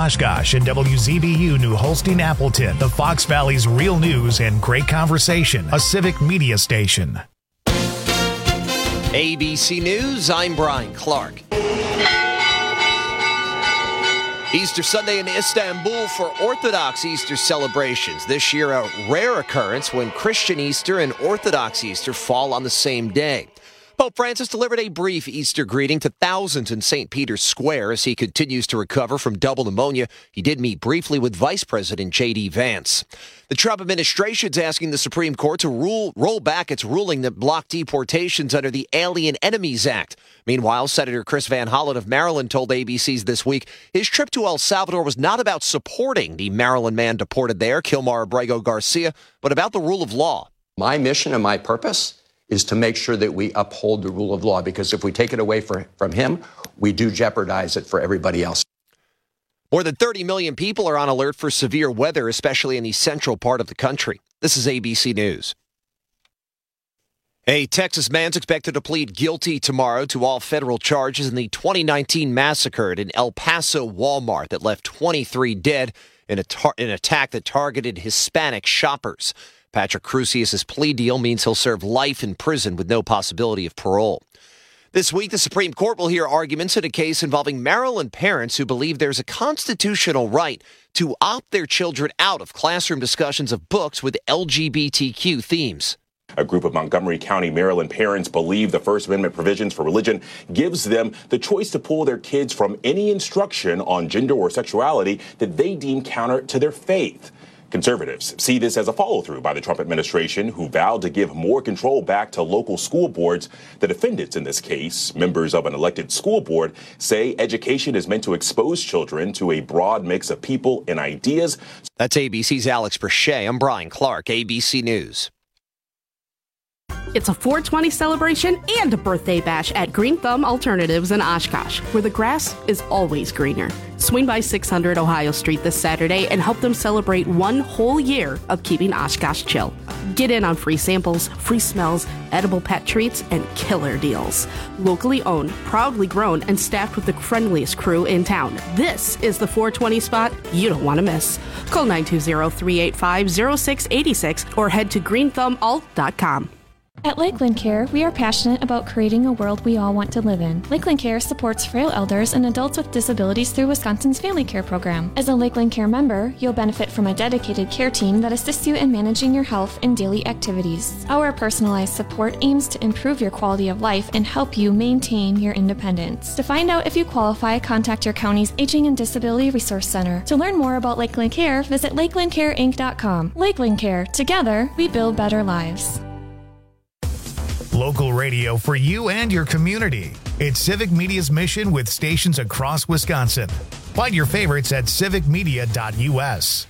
Oshkosh and WZBU New Holstein Appleton, the Fox Valley's real news and great conversation, a civic media station. ABC News, I'm Brian Clark. Easter Sunday in Istanbul for Orthodox Easter celebrations. This year, a rare occurrence when Christian Easter and Orthodox Easter fall on the same day. Pope Francis delivered a brief Easter greeting to thousands in St. Peter's Square as he continues to recover from double pneumonia. He did meet briefly with Vice President J.D. Vance. The Trump administration is asking the Supreme Court to roll back its ruling that blocked deportations under the Alien Enemies Act. Meanwhile, Senator Chris Van Hollen of Maryland told ABC's This Week his trip to El Salvador was not about supporting the Maryland man deported there, Kilmar Abrego Garcia, but about the rule of law. My mission and my purpose is to make sure that we uphold the rule of law, because if we take it away from him, we do jeopardize it for everybody else. More than 30 million people are on alert for severe weather, especially in the central part of the country. This is ABC News. A Texas man's expected to plead guilty tomorrow to all federal charges in the 2019 massacre at an El Paso Walmart that left 23 dead in an attack that targeted Hispanic shoppers. Patrick Crusius's plea deal means he'll serve life in prison with no possibility of parole. This week, the Supreme Court will hear arguments in a case involving Maryland parents who believe there's a constitutional right to opt their children out of classroom discussions of books with LGBTQ themes. A group of Montgomery County, Maryland parents believe the First Amendment provisions for religion gives them the choice to pull their kids from any instruction on gender or sexuality that they deem counter to their faith. Conservatives see this as a follow-through by the Trump administration, who vowed to give more control back to local school boards. The defendants in this case, members of an elected school board, say education is meant to expose children to a broad mix of people and ideas. That's ABC's Alex Brachet. I'm Brian Clark, ABC News. It's a 420 celebration and a birthday bash at Green Thumb Alternatives in Oshkosh, where the grass is always greener. Swing by 600 Ohio Street this Saturday and help them celebrate one whole year of keeping Oshkosh chill. Get in on free samples, free smells, edible pet treats, and killer deals. Locally owned, proudly grown, and staffed with the friendliest crew in town. This is the 420 spot you don't want to miss. Call 920-385-0686 or head to greenthumbalt.com. At Lakeland Care, we are passionate about creating a world we all want to live in. Lakeland Care supports frail elders and adults with disabilities through Wisconsin's Family Care Program. As a Lakeland Care member, you'll benefit from a dedicated care team that assists you in managing your health and daily activities. Our personalized support aims to improve your quality of life and help you maintain your independence. To find out if you qualify, contact your county's Aging and Disability Resource Center. To learn more about Lakeland Care, visit lakelandcareinc.com. Lakeland Care. Together, we build better lives. Local radio for you and your community. It's Civic Media's mission with stations across Wisconsin. Find your favorites at civicmedia.us.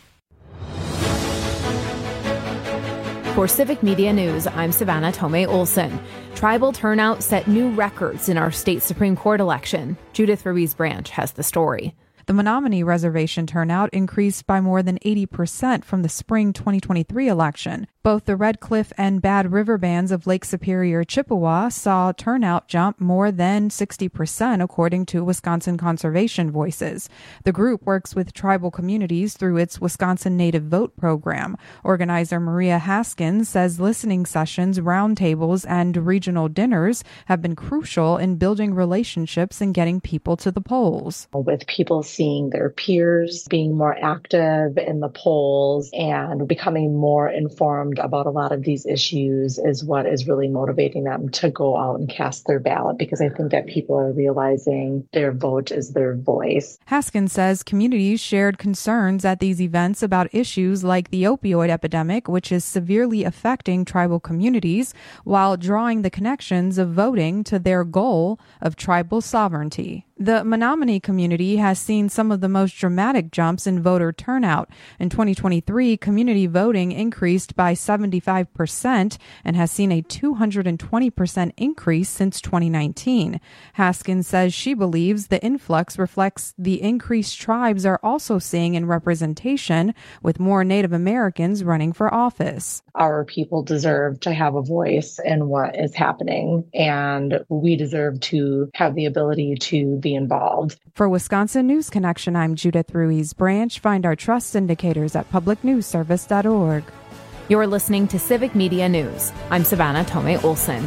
For Civic Media News, I'm Savannah Tomei Olson. Tribal turnout set new records in our state Supreme Court election. Judith Ruiz Branch has the story. The Menominee Reservation turnout increased by more than 80% from the spring 2023 election. Both the Red Cliff and Bad River bands of Lake Superior, Chippewa saw turnout jump more than 60%, according to Wisconsin Conservation Voices. The group works with tribal communities through its Wisconsin Native Vote program. Organizer Maria Haskins says listening sessions, roundtables, and regional dinners have been crucial in building relationships and getting people to the polls. With people seeing their peers being more active in the polls and becoming more informed about a lot of these issues is what is really motivating them to go out and cast their ballot, because I think that people are realizing their vote is their voice. Haskins says communities shared concerns at these events about issues like the opioid epidemic, which is severely affecting tribal communities, while drawing the connections of voting to their goal of tribal sovereignty. The Menominee community has seen some of the most dramatic jumps in voter turnout. In 2023, community voting increased by 75% and has seen a 220% increase since 2019. Haskins says she believes the influx reflects the increased tribes are also seeing in representation, with more Native Americans running for office. Our people deserve to have a voice in what is happening, and we deserve to have the ability to be involved. For Wisconsin News Connection, I'm Judith Ruiz Branch. Find our trust indicators at publicnewsservice.org. You're listening to Civic Media News. I'm Savannah Tomei Olson.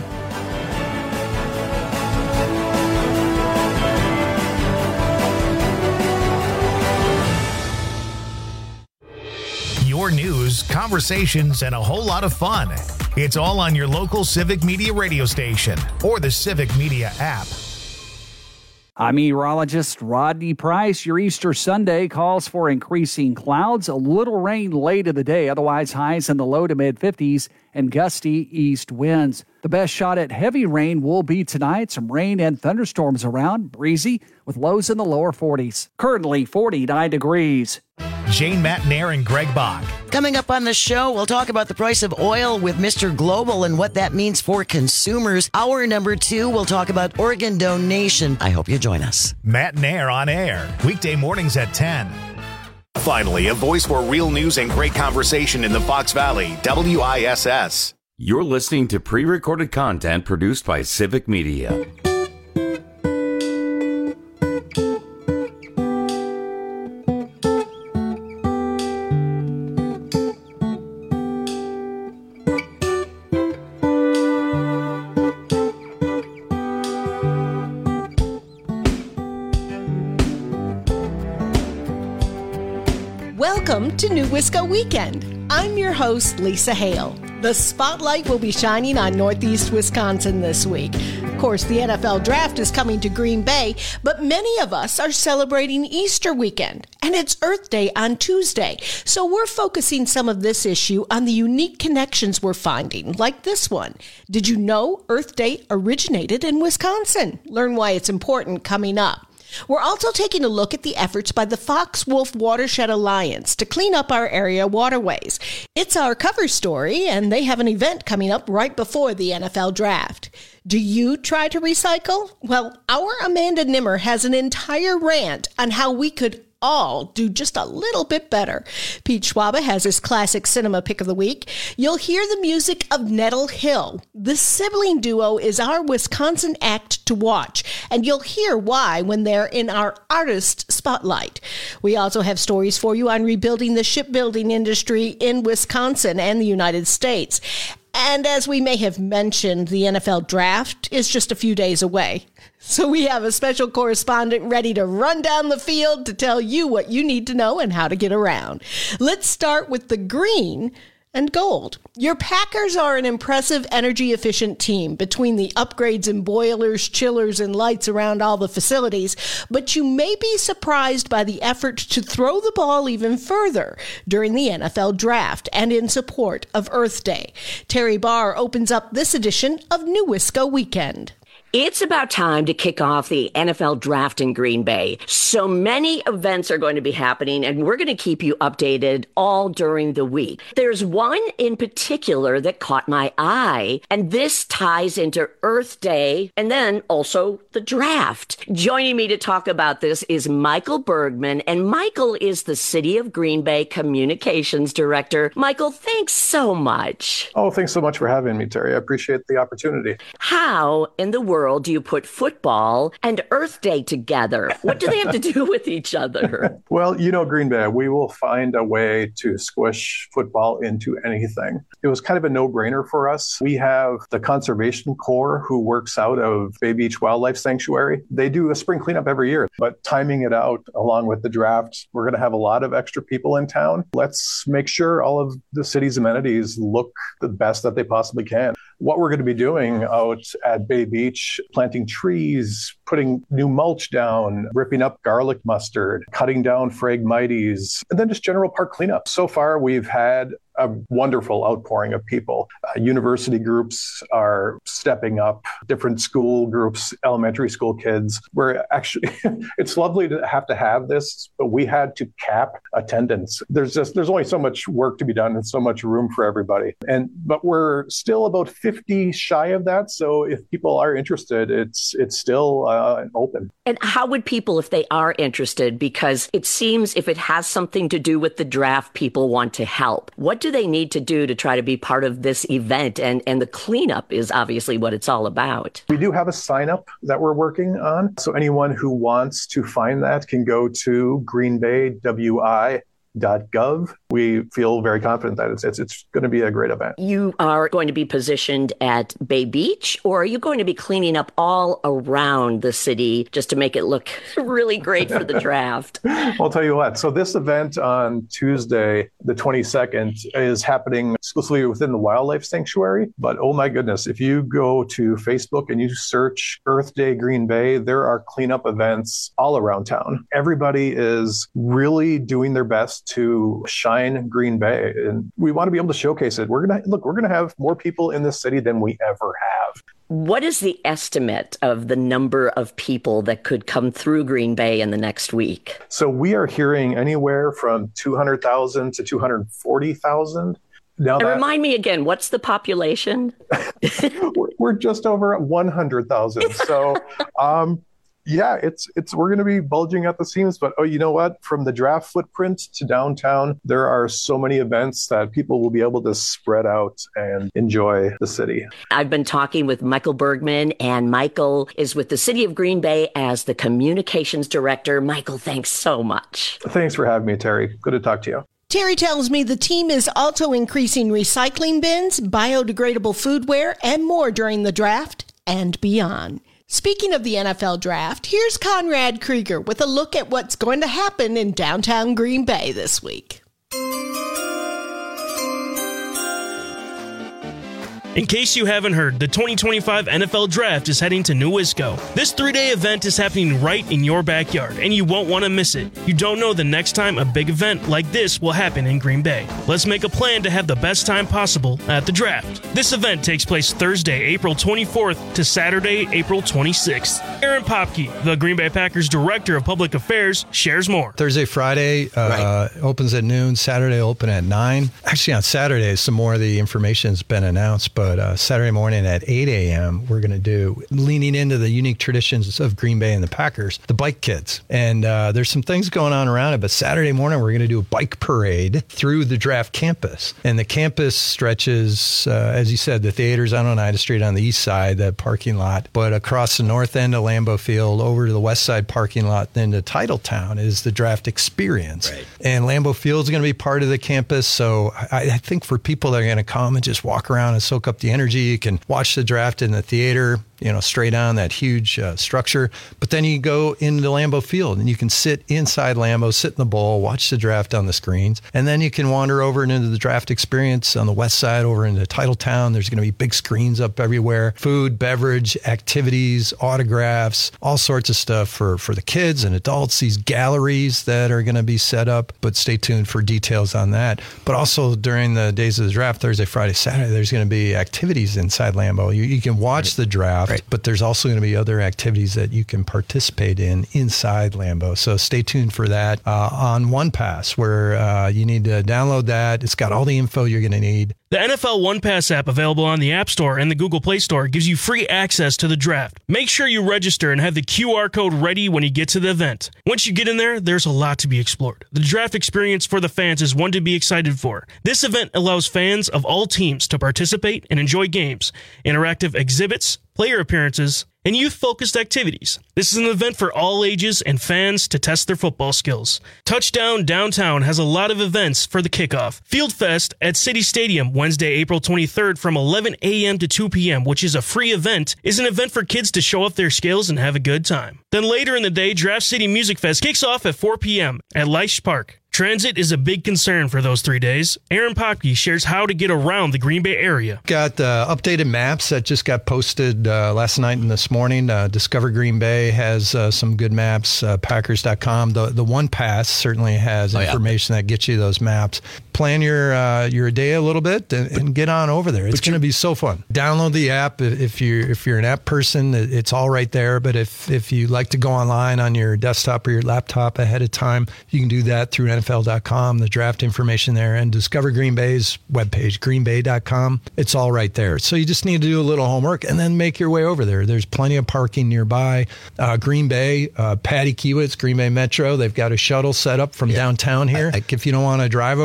Your news, conversations, and a whole lot of fun. It's all on your local Civic Media radio station or the Civic Media app. I'm meteorologist Rodney Price. Your Easter Sunday calls for increasing clouds, a little rain late in the day, otherwise highs in the low to mid-50s, and gusty east winds. The best shot at heavy rain will be tonight. Some rain and thunderstorms around, breezy, with lows in the lower 40s. Currently 49 degrees. Jane Matnair and Greg Bach. Coming up on the show, we'll talk about the price of oil with Mr. Global and what that means for consumers. Hour number 2, we'll talk about organ donation. I hope you join us. Matnair on air, weekday mornings at 10. Finally, a voice for real news and great conversation in the Fox Valley, WISS. You're listening to pre-recorded content produced by Civic Media. Welcome to New Wisco Weekend. I'm your host, Lisa Hale. The spotlight will be shining on Northeast Wisconsin this week. Of course, the NFL Draft is coming to Green Bay, but many of us are celebrating Easter weekend, and it's Earth Day on Tuesday. So we're focusing some of this issue on the unique connections we're finding, like this one. Did you know Earth Day originated in Wisconsin? Learn why it's important coming up. We're also taking a look at the efforts by the Fox Wolf Watershed Alliance to clean up our area waterways. It's our cover story, and they have an event coming up right before the NFL Draft. Do you try to recycle? Well, our Amanda Nimmer has an entire rant on how we could all do just a little bit better. Pete Schwaba has his classic cinema pick of the week. You'll hear the music of Nettle Hill. The sibling duo is our Wisconsin act to watch, and you'll hear why when they're in our artist spotlight. We also have stories for you on rebuilding the shipbuilding industry in Wisconsin and the United States. And as we may have mentioned, the NFL Draft is just a few days away. So we have a special correspondent ready to run down the field to tell you what you need to know and how to get around. Let's start with the green and gold. Your Packers are an impressive energy-efficient team between the upgrades in boilers, chillers, and lights around all the facilities, but you may be surprised by the effort to throw the ball even further during the NFL Draft and in support of Earth Day. Terry Barr opens up this edition of New Wisco Weekend. It's about time to kick off the NFL Draft in Green Bay. So many events are going to be happening, and we're going to keep you updated all during the week. There's one in particular that caught my eye, and this ties into Earth Day and then also the draft. Joining me to talk about this is Michael Bergman, and Michael is the City of Green Bay Communications Director. Michael, thanks so much. Oh, thanks so much for having me, Terry. I appreciate the opportunity. How in the world do you put football and Earth Day together? What do they have to do with each other? Well, you know, Green Bay, we will find a way to squish football into anything. It was kind of a no-brainer for us. We have the Conservation Corps who works out of Bay Beach Wildlife Sanctuary. They do a spring cleanup every year, but timing it out along with the draft, we're going to have a lot of extra people in town. Let's make sure all of the city's amenities look the best that they possibly can. What we're going to be doing out at Bay Beach, planting trees, putting new mulch down, ripping up garlic mustard, cutting down Phragmites, and then just general park cleanup. So far, we've had a wonderful outpouring of people. University groups are stepping up, different school groups, elementary school kids. We're actually, it's lovely to have this, but we had to cap attendance. There's only so much work to be done and so much room for everybody. But we're still about 50 shy of that. So if people are interested, it's still open. And how would people, if they are interested, because it seems if it has something to do with the draft, people want to help. What do do they need to do to try to be part of this event? And the cleanup is obviously what it's all about. We do have a sign up that we're working on. So anyone who wants to find that can go to greenbaywi.gov. We feel very confident that it's going to be a great event. You are going to be positioned at Bay Beach, or are you going to be cleaning up all around the city just to make it look really great for the draft? I'll tell you what. So this event on Tuesday, the 22nd, is happening exclusively within the Wildlife Sanctuary. But oh my goodness, if you go to Facebook and you search Earth Day Green Bay, there are cleanup events all around town. Everybody is really doing their best to shine Green Bay, and we want to be able to showcase it. We're going to have more people in this city than we ever have. What is the estimate of the number of people that could come through Green Bay in the next week? So we are hearing anywhere from 200,000 to 240,000. Now, remind me again, what's the population? we're just over 100,000. So, yeah, we're going to be bulging at the seams, but you know what? From the draft footprint to downtown, there are so many events that people will be able to spread out and enjoy the city. I've been talking with Michael Bergman, and Michael is with the City of Green Bay as the communications director. Michael, thanks so much. Thanks for having me, Terry. Good to talk to you. Terry tells me the team is also increasing recycling bins, biodegradable foodware, and more during the draft and beyond. Speaking of the NFL draft, here's Conrad Krieger with a look at what's going to happen in downtown Green Bay this week. In case you haven't heard, the 2025 NFL Draft is heading to New Wisco. This 3-day event is happening right in your backyard, and you won't want to miss it. You don't know the next time a big event like this will happen in Green Bay. Let's make a plan to have the best time possible at the draft. This event takes place Thursday, April 24th to Saturday, April 26th. Aaron Popke, the Green Bay Packers Director of Public Affairs, shares more. Thursday, Friday opens at noon. Saturday open at 9. Actually, on Saturday, some more of the information has been announced, but Saturday morning at 8 a.m., we're going to do, leaning into the unique traditions of Green Bay and the Packers, the Bike Kids. And there's some things going on around it, but Saturday morning, we're going to do a bike parade through the draft campus. And the campus stretches, as you said, the theater's on Oneida Street on the east side, that parking lot, but across the north end of Lambeau Field, over to the west side parking lot, then to Titletown is the draft experience. Right. And Lambeau Field is going to be part of the campus. So I think for people that are going to come and just walk around and soak up the energy, you can watch the draft in the theater, straight on that huge structure. But then you go into Lambeau Field and you can sit inside Lambeau, sit in the bowl, watch the draft on the screens. And then you can wander over and into the draft experience on the west side over into Titletown. There's going to be big screens up everywhere, food, beverage, activities, autographs, all sorts of stuff for the kids and adults, these galleries that are going to be set up. But stay tuned for details on that. But also during the days of the draft, Thursday, Friday, Saturday, there's going to be activities inside Lambeau. You can watch the draft. Right. But there's also going to be other activities that you can participate in inside Lambeau. So stay tuned for that on OnePass, where you need to download that. It's got all the info you're going to need. The NFL OnePass app, available on the App Store and the Google Play Store, gives you free access to the draft. Make sure you register and have the QR code ready when you get to the event. Once you get in there, there's a lot to be explored. The draft experience for the fans is one to be excited for. This event allows fans of all teams to participate and enjoy games, interactive exhibits, player appearances, and youth-focused activities. This is an event for all ages and fans to test their football skills. Touchdown Downtown has a lot of events for the kickoff. Field Fest at City Stadium, Wednesday, April 23rd from 11 a.m. to 2 p.m., which is a free event, is an event for kids to show off their skills and have a good time. Then later in the day, Draft City Music Fest kicks off at 4 p.m. at Leish Park. Transit is a big concern for those 3 days. Aaron Popke shares how to get around the Green Bay area. Got updated maps that just got posted last night and this morning. Discover Green Bay has some good maps, Packers.com. The OnePass certainly has information that gets you those maps. Plan your day a little bit and get on over there. It's going to be so fun. Download the app. If you're an app person, it's all right there. But if you like to go online on your desktop or your laptop ahead of time, you can do that through NFL.com, the draft information there, and Discover Green Bay's webpage, greenbay.com. It's all right there. So you just need to do a little homework and then make your way over there. There's plenty of parking nearby. Green Bay, Patty Kiewitz, Green Bay Metro, they've got a shuttle set up from downtown here. If you don't want to drive over there,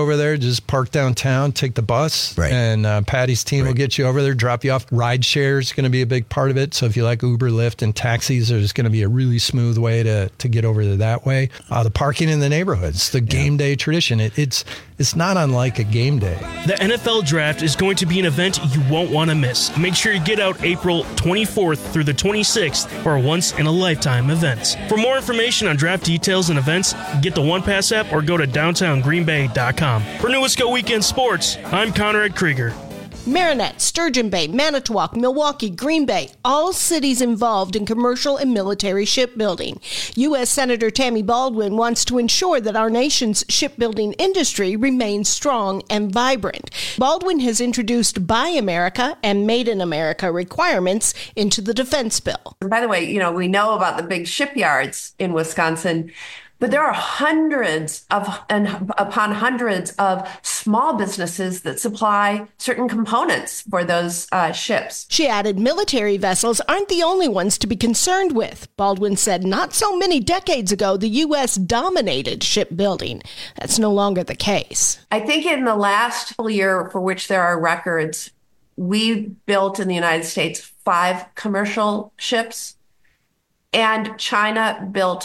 Just park downtown, take the bus, and Patty's team will get you over there, drop you off. Ride share is going to be a big part of it. So if you like Uber, Lyft, and taxis, there's going to be a really smooth way to get over there that way. The parking in the neighborhoods, the game day tradition. It's not unlike a game day. The NFL Draft is going to be an event you won't want to miss. Make sure you get out April 24th through the 26th for a once-in-a-lifetime event. For more information on draft details and events, get the OnePass app or go to downtowngreenbay.com. For New Wisco Weekend Sports, I'm Conrad Krieger. Marinette, Sturgeon Bay, Manitowoc, Milwaukee, Green Bay, all cities involved in commercial and military shipbuilding. U.S. Senator Tammy Baldwin wants to ensure that our nation's shipbuilding industry remains strong and vibrant. Baldwin has introduced Buy America and Made in America requirements into the defense bill. And by the way, we know about the big shipyards in Wisconsin, but there are hundreds upon hundreds of small businesses that supply certain components for those ships. She added military vessels aren't the only ones to be concerned with. Baldwin said not so many decades ago, the U.S. dominated shipbuilding. That's no longer the case. I think in the last year, for which there are records, we built in the United States 5 commercial ships, and China built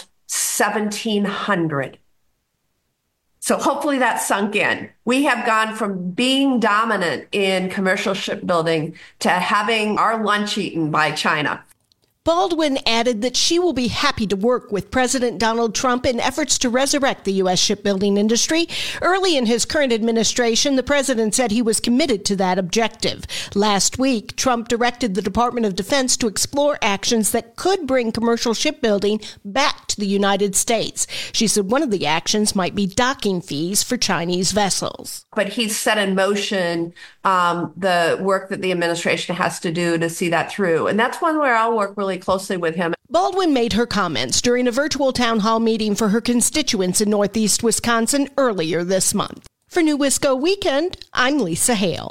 1,700. So hopefully that sunk in. We have gone from being dominant in commercial shipbuilding to having our lunch eaten by China. Baldwin added that she will be happy to work with President Donald Trump in efforts to resurrect the U.S. shipbuilding industry. Early in his current administration, the president said he was committed to that objective. Last week, Trump directed the Department of Defense to explore actions that could bring commercial shipbuilding back to the United States. She said one of the actions might be docking fees for Chinese vessels. But he's set in motion the work that the administration has to do to see that through. And that's one where I'll work really closely with him. Baldwin made her comments during a virtual town hall meeting for her constituents in Northeast Wisconsin earlier this month. For New Wisco Weekend, I'm Lisa Hale.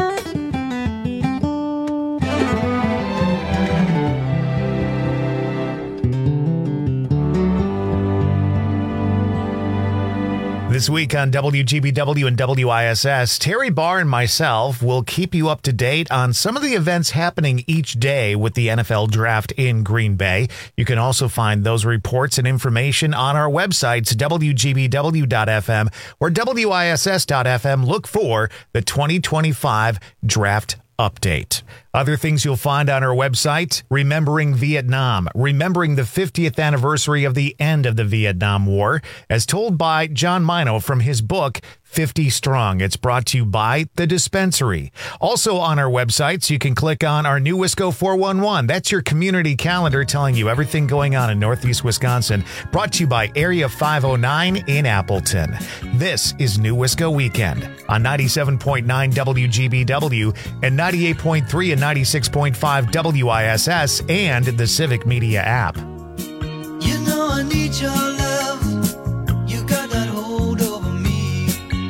This week on WGBW and WISS, Terry Barr and myself will keep you up to date on some of the events happening each day with the NFL Draft in Green Bay. You can also find those reports and information on our websites, WGBW.FM or WISS.FM. Look for the 2025 Draft Update. Other things you'll find on our website: remembering Vietnam, remembering the 50th anniversary of the end of the Vietnam War, as told by John Mino from his book, 50 Strong. It's brought to you by The Dispensary. Also on our websites, you can click on our New Wisco 411. That's your community calendar telling you everything going on in Northeast Wisconsin. Brought to you by Area 509 in Appleton. This is New Wisco Weekend on 97.9 WGBW and 98.3 and 96.5 WISS and the Civic Media app. You know I need your love. You got that hold over me.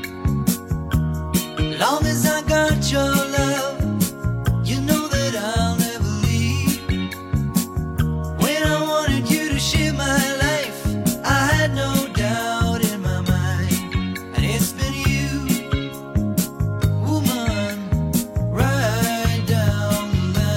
Long as I got your love, you know that I'll never leave. When I wanted you to share my life, I had no doubt in my mind. And it's been you, woman, right down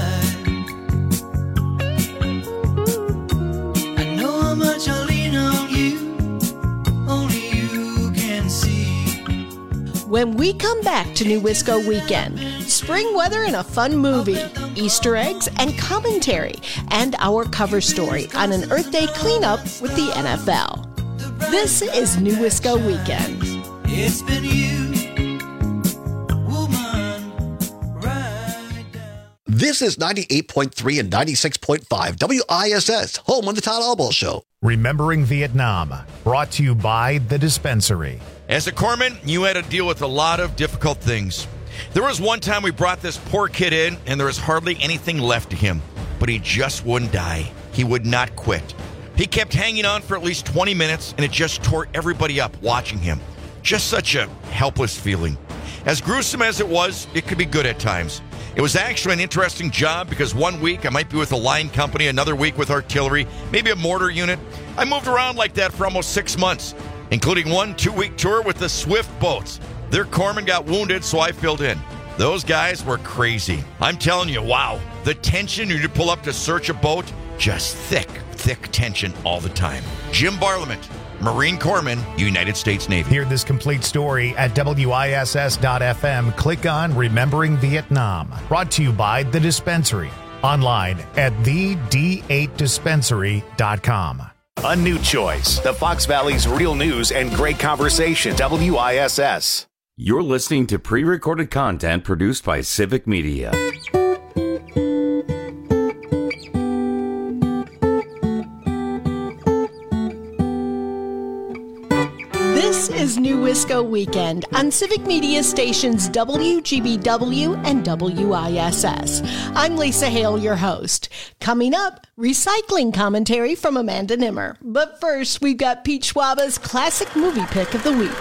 the line. I know how much I lean on you, only you can see. When we come back to New Wisco Weekend, spring weather and a fun movie, Easter eggs and commentary, and our cover story on an Earth Day cleanup with the NFL. This is New Wisco Weekend. It's been you, woman, right down. This is 98.3 and 96.5 WISS, home on the Todd Albaugh Show. Remembering Vietnam, brought to you by The Dispensary. As a corpsman, you had to deal with a lot of difficult things. There was one time we brought this poor kid in, and there was hardly anything left to him. But he just wouldn't die. He would not quit. He kept hanging on for at least 20 minutes, and it just tore everybody up watching him. Just such a helpless feeling. As gruesome as it was, it could be good at times. It was actually an interesting job because one week I might be with a line company, another week with artillery, maybe a mortar unit. I moved around like that for almost 6 months, including one 2-week tour with the Swift boats. Their corpsman got wounded, so I filled in. Those guys were crazy. I'm telling you, wow. The tension you pull up to search a boat, just thick tension all the time. Jim Barlament, Marine Corpsman, United States Navy. Hear this complete story at WISS.FM. Click on Remembering Vietnam. Brought to you by The Dispensary. Online at thed8dispensary.com. A new choice. The Fox Valley's real news and great conversation. WISS. You're listening to pre-recorded content produced by Civic Media. This is New Wisco Weekend on Civic Media stations WGBW and WISS. I'm Lisa Hale, your host. Coming up, recycling commentary from Amanda Nimmer. But first, we've got Pete Schwaba's classic movie pick of the week.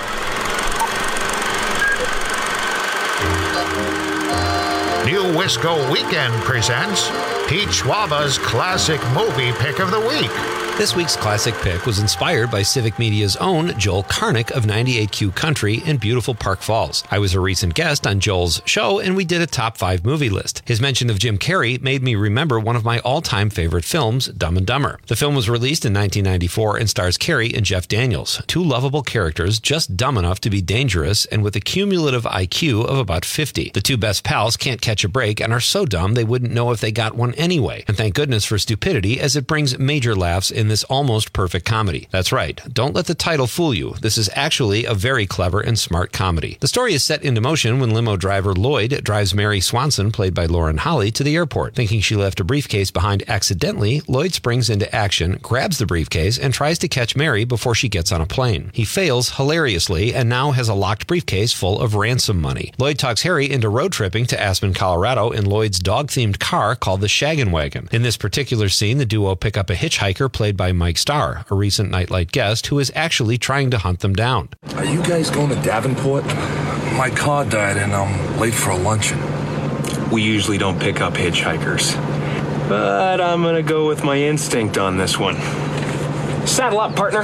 New Wisco Weekend presents Pete Schwaba's classic movie pick of the week. This week's classic pick was inspired by Civic Media's own Joel Karnick of 98Q Country in beautiful Park Falls. I was a recent guest on Joel's show, and we did a top 5 movie list. His mention of Jim Carrey made me remember one of my all-time favorite films, Dumb and Dumber. The film was released in 1994 and stars Carrey and Jeff Daniels, two lovable characters just dumb enough to be dangerous and with a cumulative IQ of about 50. The two best pals can't catch a break and are so dumb they wouldn't know if they got one anyway. And thank goodness for stupidity, as it brings major laughs in this almost perfect comedy. That's right. Don't let the title fool you. This is actually a very clever and smart comedy. The story is set into motion when limo driver Lloyd drives Mary Swanson, played by Lauren Holly, to the airport. Thinking she left a briefcase behind accidentally, Lloyd springs into action, grabs the briefcase, and tries to catch Mary before she gets on a plane. He fails hilariously and now has a locked briefcase full of ransom money. Lloyd talks Harry into road tripping to Aspen, Colorado in Lloyd's dog-themed car called the Shaggin' Wagon. In this particular scene, the duo pick up a hitchhiker played by Mike Starr, a recent Nightlight guest who is actually trying to hunt them down. Are you guys going to Davenport? My car died and I'm late for a luncheon. We usually don't pick up hitchhikers, but I'm going to go with my instinct on this one. Saddle up, partner.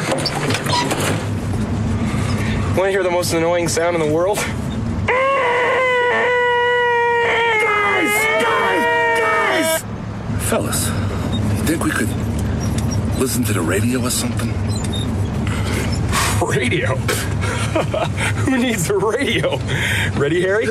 Want to hear the most annoying sound in the world? Guys! Fellas, you think we could listen to the radio or something? Radio? Who needs a radio? Ready, Harry?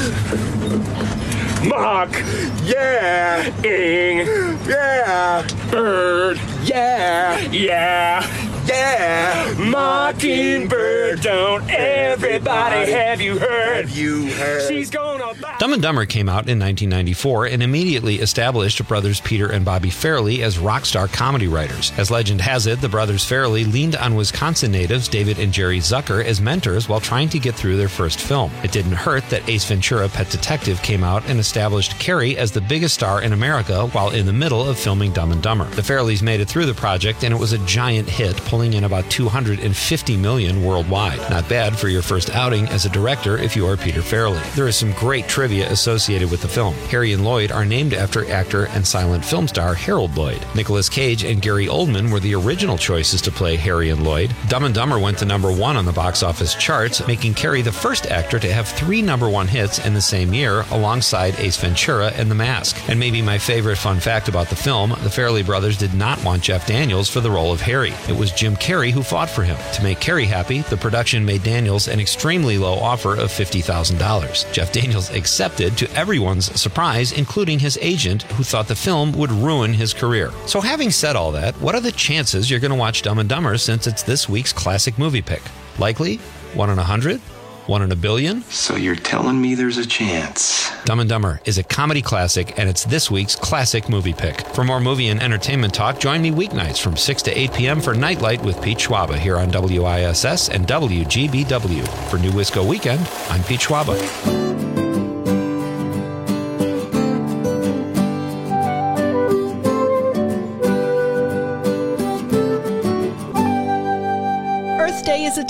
Mock. Yeah. Ing. Yeah. Bird. Yeah. Yeah. Yeah. Mockingbird. Don't everybody have you heard? She's gonna buy. Dumb and Dumber came out in 1994 and immediately established brothers Peter and Bobby Farrelly as rock star comedy writers. As legend has it, the brothers Farrelly leaned on Wisconsin natives David and Jerry Zucker as mentors while trying to get through their first film. It didn't hurt that Ace Ventura: Pet Detective came out and established Carrey as the biggest star in America while in the middle of filming Dumb and Dumber. The Farrellys made it through the project and it was a giant hit, pulling in about $250 million worldwide. Not bad for your first outing as a director if you are Peter Farrelly. There is some great trivia associated with the film. Harry and Lloyd are named after actor and silent film star Harold Lloyd. Nicolas Cage and Gary Oldman were the original choices to play Harry and Lloyd. Dumb and Dumber went to #1 on the box office charts, making Carrey the first actor to have 3 #1 hits in the same year, alongside Ace Ventura and The Mask. And maybe my favorite fun fact about the film, the Farrelly brothers did not want Jeff Daniels for the role of Harry. It was Jim Carrey who fought for him. To make Carrey happy, the production made Daniels an extremely low offer of $50,000. Jeff Daniels accepted, to everyone's surprise, including his agent, who thought the film would ruin his career. So having said all that, what are the chances you're going to watch Dumb and Dumber since it's this week's classic movie pick? Likely? 1 in 100? 1 in a billion? So you're telling me there's a chance? Dumb and Dumber is a comedy classic, and it's this week's classic movie pick. For more movie and entertainment talk, join me weeknights from 6 to 8 p.m. for Nightlight with Pete Schwaba here on WISS and WGBW. For New Wisco Weekend, I'm Pete Schwaba. Earth Day is a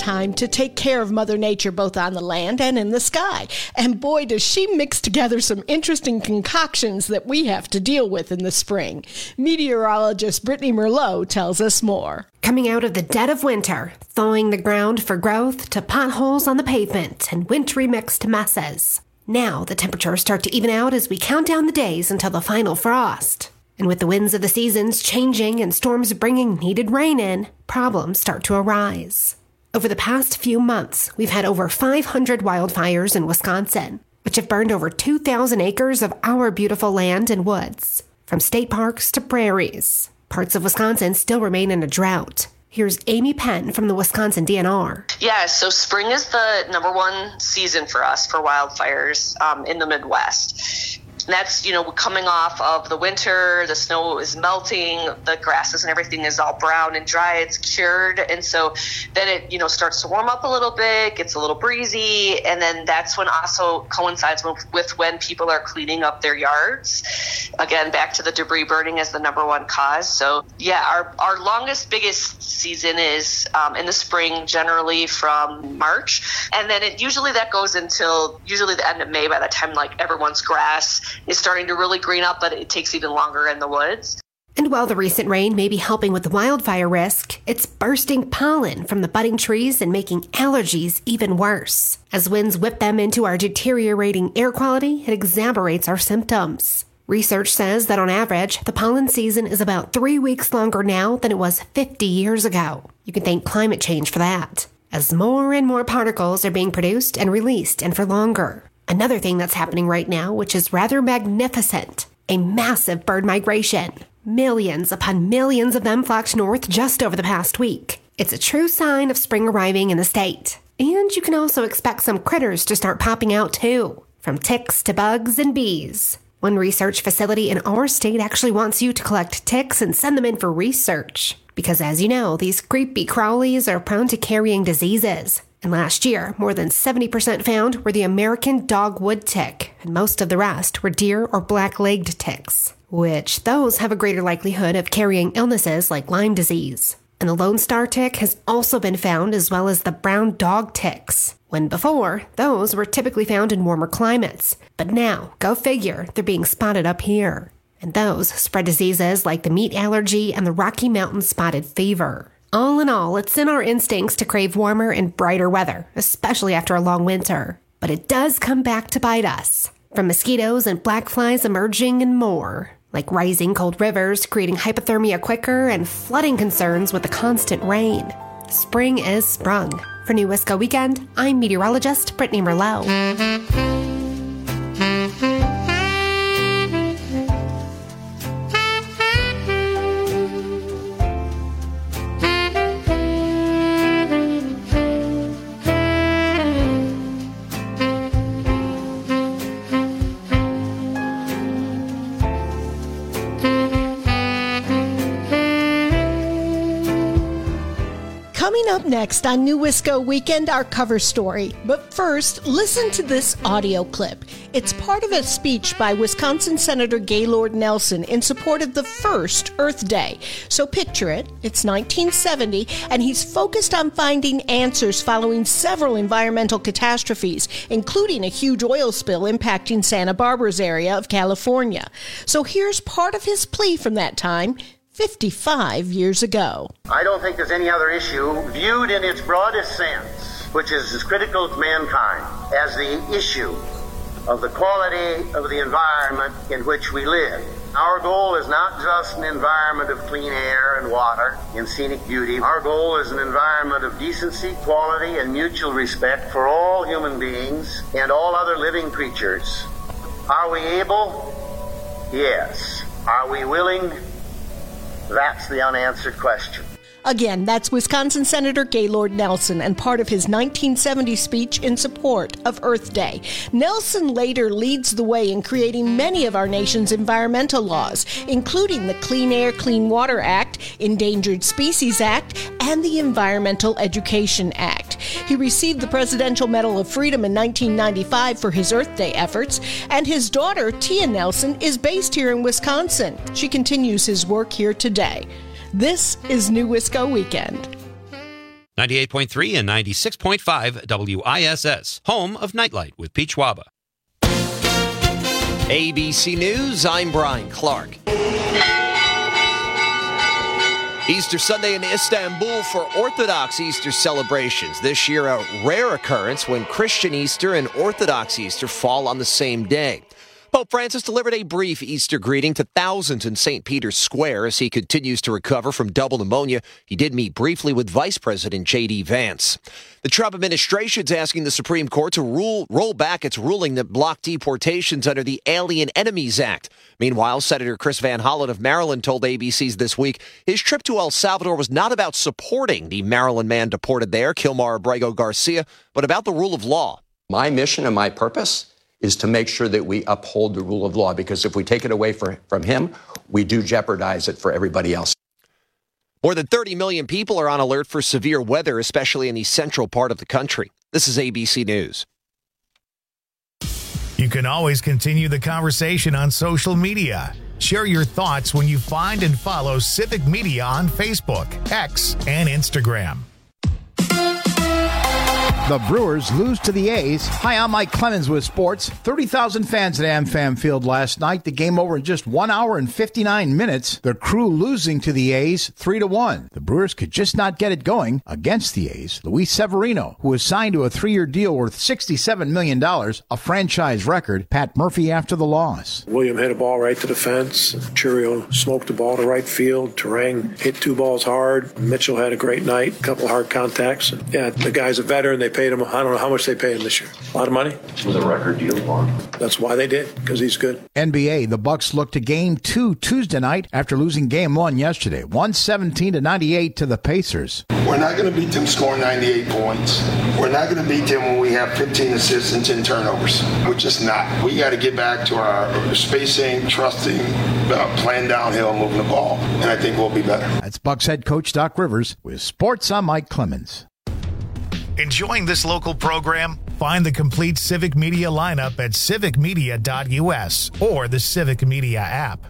time to take care of Mother Nature both on the land and in the sky. And boy, does she mix together some interesting concoctions that we have to deal with in the spring. Meteorologist Brittany Merlot tells us more. Coming out of the dead of winter, thawing the ground for growth to potholes on the pavement and wintry mixed messes. Now the temperatures start to even out as we count down the days until the final frost. And with the winds of the seasons changing and storms bringing needed rain in, problems start to arise. Over the past few months, we've had over 500 wildfires in Wisconsin, which have burned over 2,000 acres of our beautiful land and woods, from state parks to prairies. Parts of Wisconsin still remain in a drought. Here's Amy Penn from the Wisconsin DNR. Yeah, so spring is the number one season for us for wildfires in the Midwest. And that's, coming off of the winter, the snow is melting, the grasses and everything is all brown and dry, it's cured. And so then it, starts to warm up a little bit, gets a little breezy. And then that's when also coincides with when people are cleaning up their yards. Again, back to the debris burning as the number one cause. So yeah, our longest, biggest season is in the spring, generally from March. And then usually that goes until usually the end of May, by the time everyone's grass is starting to really green up, but it takes even longer in the woods. And while the recent rain may be helping with the wildfire risk, it's bursting pollen from the budding trees and making allergies even worse. As winds whip them into our deteriorating air quality, it exacerbates our symptoms. Research says that on average, the pollen season is about 3 weeks longer now than it was 50 years ago. You can thank climate change for that, as more and more particles are being produced and released, and for longer. Another thing that's happening right now, which is rather magnificent, a massive bird migration. Millions upon millions of them flocked north just over the past week. It's a true sign of spring arriving in the state. And you can also expect some critters to start popping out too, from ticks to bugs and bees. One research facility in our state actually wants you to collect ticks and send them in for research. Because as you know, these creepy crawlies are prone to carrying diseases. And last year, more than 70% found were the American dogwood tick, and most of the rest were deer or black-legged ticks, which those have a greater likelihood of carrying illnesses like Lyme disease. And the Lone Star tick has also been found, as well as the brown dog ticks, when before, those were typically found in warmer climates. But now, go figure, they're being spotted up here. And those spread diseases like the meat allergy and the Rocky Mountain spotted fever. All in all, it's in our instincts to crave warmer and brighter weather, especially after a long winter. But it does come back to bite us. From mosquitoes and black flies emerging and more, like rising cold rivers creating hypothermia quicker and flooding concerns with the constant rain. Spring is sprung. For New Wisco Weekend, I'm meteorologist Brittany Merlot. Coming up next on New Wisco Weekend, our cover story. But first, listen to this audio clip. It's part of a speech by Wisconsin Senator Gaylord Nelson in support of the first Earth Day. So picture it. It's 1970, and he's focused on finding answers following several environmental catastrophes, including a huge oil spill impacting Santa Barbara's area of California. So here's part of his plea from that time, 55 years ago. I don't think there's any other issue viewed in its broadest sense, which is as critical to mankind as the issue of the quality of the environment in which we live. Our goal is not just an environment of clean air and water and scenic beauty. Our goal is an environment of decency, quality, and mutual respect for all human beings and all other living creatures. Are we able? Yes. Are we willing? That's the unanswered question. Again, that's Wisconsin Senator Gaylord Nelson and part of his 1970 speech in support of Earth Day. Nelson later leads the way in creating many of our nation's environmental laws, including the Clean Air, Clean Water Act, Endangered Species Act, and the Environmental Education Act. He received the Presidential Medal of Freedom in 1995 for his Earth Day efforts, and his daughter, Tia Nelson, is based here in Wisconsin. She continues his work here today. This is New Wisco Weekend. 98.3 and 96.5 WISS, home of Nightlight with Pete Schwaba. ABC News, I'm Brian Clark. Easter Sunday in Istanbul for Orthodox Easter celebrations. This year, a rare occurrence when Christian Easter and Orthodox Easter fall on the same day. Pope Francis delivered a brief Easter greeting to thousands in St. Peter's Square as he continues to recover from double pneumonia. He did meet briefly with Vice President J.D. Vance. The Trump administration is asking the Supreme Court to roll back its ruling that blocked deportations under the Alien Enemies Act. Meanwhile, Senator Chris Van Hollen of Maryland told ABC's This Week his trip to El Salvador was not about supporting the Maryland man deported there, Kilmar Abrego Garcia, but about the rule of law. My mission and my purpose is to make sure that we uphold the rule of law, because if we take it away from him, we do jeopardize it for everybody else. More than 30 million people are on alert for severe weather, especially in the central part of the country. This is ABC News. You can always continue the conversation on social media. Share your thoughts when you find and follow Civic Media on Facebook, X, and Instagram. The Brewers lose to the A's. Hi, I'm Mike Clemens with sports. 30,000 fans at AmFam Field last night. The game over in just 1 hour and 59 minutes. The Crew losing to the A's 3-1. The Brewers could just not get it going against the A's. Luis Severino, who was signed to a 3-year deal worth $67 million, a franchise record. Pat Murphy after the loss. William hit a ball right to the fence. Churio smoked the ball to right field. Terang hit 2 balls hard. Mitchell had a great night. A couple hard contacts. Yeah, the guy's a veteran. They paid him. I don't know how much they paid him this year. A lot of money. It was a record deal for him. That's why they did, because he's good. NBA, the Bucks look to Game 2 Tuesday night after losing Game 1 yesterday. 117-98 to the Pacers. We're not going to beat them scoring 98 points. We're not going to beat them when we have 15 assists and 10 turnovers. We're just not. We got to get back to our spacing, trusting, playing downhill, moving the ball, and I think we'll be better. That's Bucks head coach Doc Rivers with Sports. I'm Mike Clemens. Enjoying this local program? Find the complete Civic Media lineup at civicmedia.us or the Civic Media app.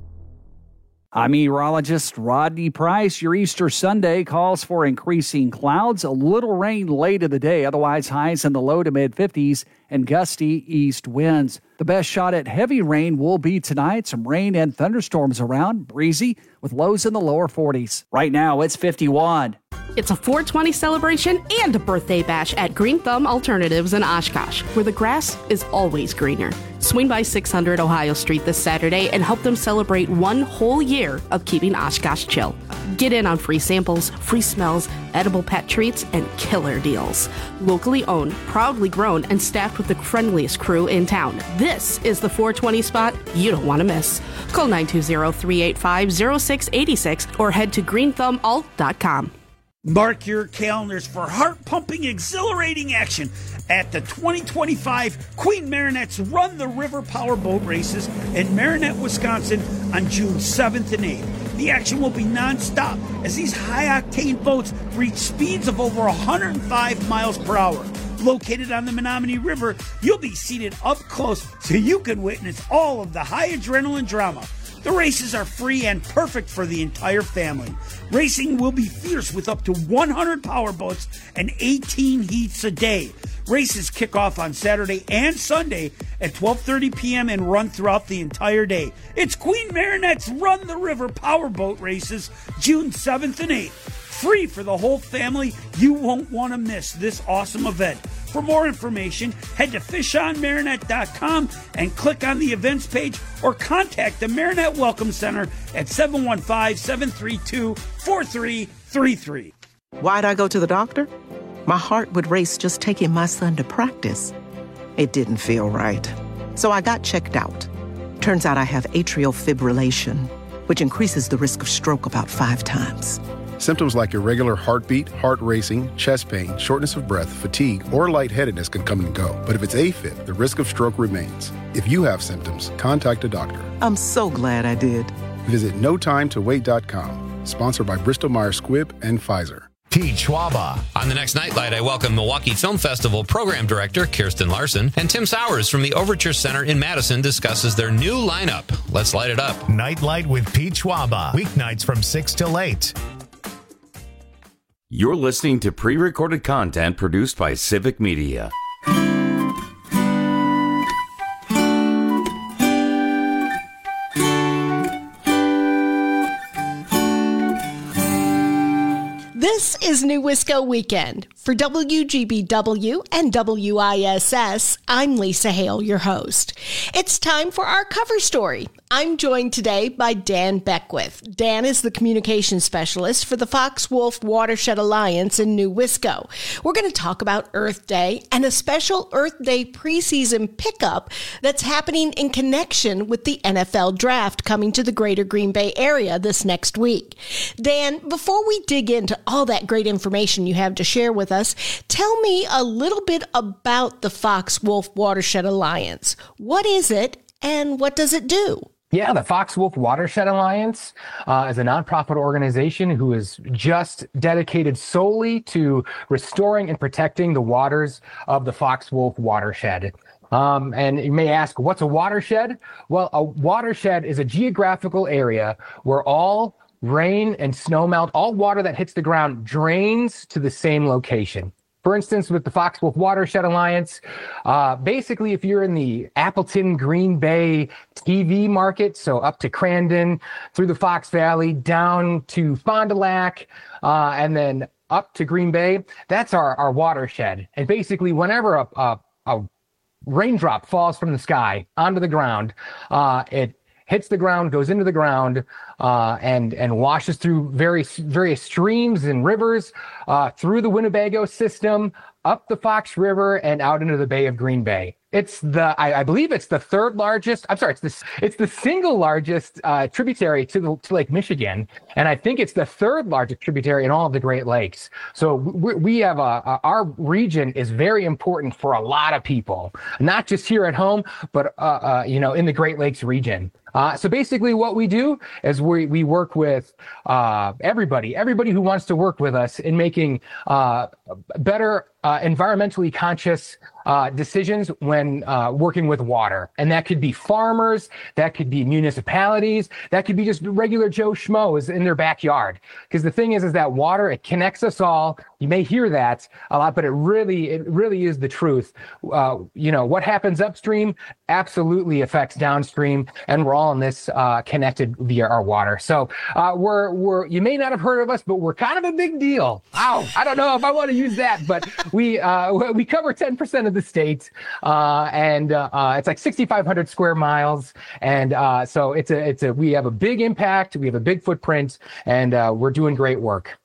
I'm meteorologist Rodney Price. Your Easter Sunday calls for increasing clouds, a little rain late in the day, otherwise highs in the low to mid-50s, and gusty east winds. The best shot at heavy rain will be tonight. Some rain and thunderstorms around, breezy, with lows in the lower 40s. Right now, it's 51. It's a 420 celebration and a birthday bash at Green Thumb Alternatives in Oshkosh, where the grass is always greener. Swing by 600 Ohio Street this Saturday and help them celebrate 1 whole year of keeping Oshkosh chill. Get in on free samples, free smells, edible pet treats, and killer deals. Locally owned, proudly grown, and staffed with the friendliest crew in town. This is the 420 spot you don't want to miss. Call 920-385-0686 or head to greenthumbalt.com. Mark your calendars for heart-pumping, exhilarating action at the 2025 Queen Marinette's Run the River Powerboat Races in Marinette, Wisconsin on June 7th and 8th. The action will be non-stop as these high-octane boats reach speeds of over 105 miles per hour. Located on the Menominee River, you'll be seated up close so you can witness all of the high adrenaline drama. The races are free and perfect for the entire family. Racing will be fierce with up to 100 powerboats and 18 heats a day. Races kick off on Saturday and Sunday at 12:30 p.m. and run throughout the entire day. It's Queen Marinette's Run the River Powerboat Races, June 7th and 8th. Free for the whole family. You won't want to miss this awesome event. For more information, head to fishonmarinette.com and click on the events page or contact the Marinette Welcome Center at 715-732-4333. Why'd I go to the doctor? My heart would race just taking my son to practice. It didn't feel right. So I got checked out. Turns out I have atrial fibrillation, which increases the risk of stroke about 5 times. Symptoms like irregular heartbeat, heart racing, chest pain, shortness of breath, fatigue, or lightheadedness can come and go. But if it's AFib, the risk of stroke remains. If you have symptoms, contact a doctor. I'm so glad I did. Visit NoTimeToWait.com. Sponsored by Bristol-Myers Squibb and Pfizer. Pete Schwaba. On the next Nightlight, I welcome Milwaukee Film Festival Program Director Kirsten Larson, and Tim Sowers from the Overture Center in Madison discusses their new lineup. Let's light it up. Nightlight with Pete Schwaba. Weeknights from 6 till 8. You're listening to pre-recorded content produced by Civic Media. This is New Wisco Weekend. For WGBW and WISS, I'm Lisa Hale, your host. It's time for our cover story. I'm joined today by Dan Beckwith. Dan is the communications specialist for the Fox Wolf Watershed Alliance in New Wisco. We're going to talk about Earth Day and a special Earth Day preseason pickup that's happening in connection with the NFL Draft coming to the greater Green Bay area this next week. Dan, before we dig into all that great information you have to share with us, tell me a little bit about the Fox Wolf Watershed Alliance. What is it and what does it do? Yeah, the Fox Wolf Watershed Alliance is a nonprofit organization who is just dedicated solely to restoring and protecting the waters of the Fox Wolf watershed. And you may ask, what's a watershed? Well, a watershed is a geographical area where all rain and snowmelt, all water that hits the ground drains to the same location. For instance, with the Fox Wolf Watershed Alliance, basically, if you're in the Appleton, Green Bay TV market, so up to Crandon, through the Fox Valley, down to Fond du Lac, and then up to Green Bay, that's our watershed. And basically, whenever a raindrop falls from the sky onto the ground, it hits the ground, goes into the ground, and washes through various streams and rivers, through the Winnebago system, up the Fox River, and out into the Bay of Green Bay. It's I believe it's the third largest. I'm sorry, it's the single largest tributary to Lake Michigan, and I think it's the third largest tributary in all of the Great Lakes. So we have our region is very important for a lot of people, not just here at home, but in the Great Lakes region. So basically, what we do is we work with everybody who wants to work with us in making better environmentally conscious decisions when working with water. And that could be farmers, that could be municipalities, that could be just regular Joe Schmoes in their backyard. Because the thing is that water, it connects us all. You may hear that a lot, but it really is the truth. What happens upstream absolutely affects downstream, and we're all in this connected via our water. So we're you may not have heard of us, but we're kind of a big deal. I don't know if I want to use that, but we cover 10% of the state, and it's like 6,500 square miles, and so we have a big impact, we have a big footprint, and we're doing great work.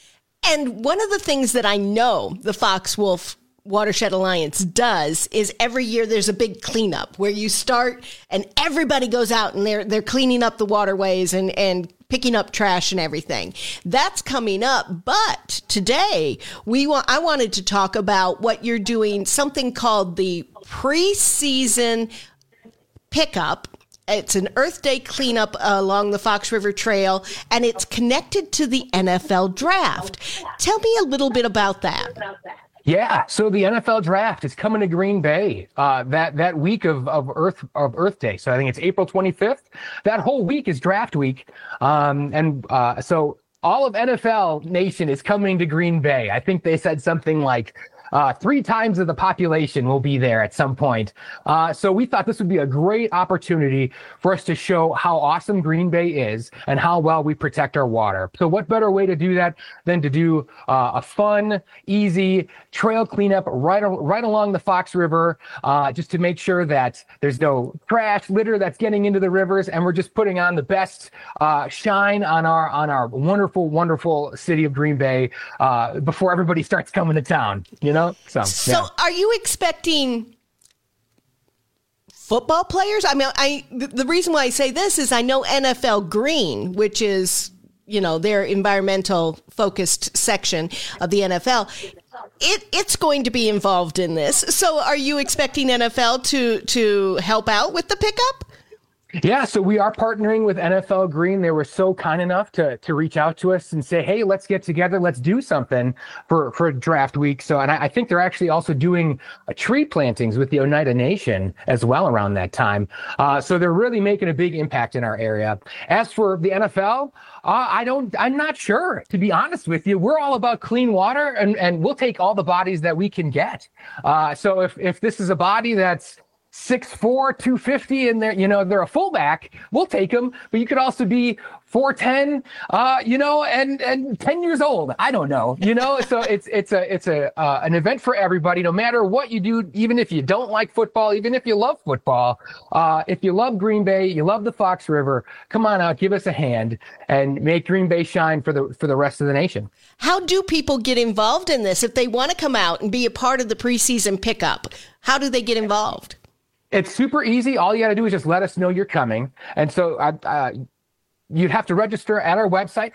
And one of the things that I know the Fox Wolf Watershed Alliance does is every year there's a big cleanup where you start and everybody goes out and they're cleaning up the waterways and picking up trash and everything. That's coming up. But today I wanted to talk about what you're doing, something called the preseason pickup. It's an Earth Day cleanup along the Fox River Trail, and it's connected to the NFL Draft. Tell me a little bit about that. Yeah, so the NFL Draft is coming to Green Bay that week of Earth Day. So I think it's April 25th. That whole week is Draft Week, so all of NFL Nation is coming to Green Bay. I think they said something like 3 times of the population will be there at some point. So we thought this would be a great opportunity for us to show how awesome Green Bay is and how well we protect our water. So what better way to do that than to do a fun, easy trail cleanup right along the Fox River, just to make sure that there's no trash, litter that's getting into the rivers, and we're just putting on the best shine on our wonderful, wonderful city of Green Bay before everybody starts coming to town, So are you expecting football players? I mean, the reason why I say this is I know NFL Green, which is, their environmental focused section of the NFL. It's going to be involved in this. So are you expecting NFL to help out with the pickup? Yeah, so we are partnering with NFL Green. They were so kind enough to reach out to us and say, hey, let's get together. Let's do something for draft week. So, and I think they're actually also doing tree plantings with the Oneida Nation as well around that time. So they're really making a big impact in our area. As for the NFL, I'm not sure, to be honest with you. We're all about clean water, and we'll take all the bodies that we can get. So if this is a body that's 6'4", 250, and they're a fullback, we'll take them. But you could also be 4'10", and 10 years old. I don't know, So it's an event for everybody, no matter what you do. Even if you don't like football, even if you love football, if you love Green Bay, you love the Fox River, come on out, give us a hand, and make Green Bay shine for the rest of the nation. How do people get involved in this if they want to come out and be a part of the preseason pickup? How do they get involved? It's super easy. All you got to do is just let us know you're coming. And so you'd have to register at our website,